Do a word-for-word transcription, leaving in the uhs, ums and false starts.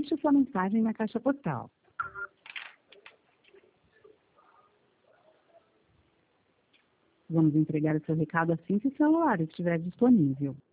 deixe sua mensagem na caixa postal. Vamos entregar o seu recado assim que o celular estiver disponível.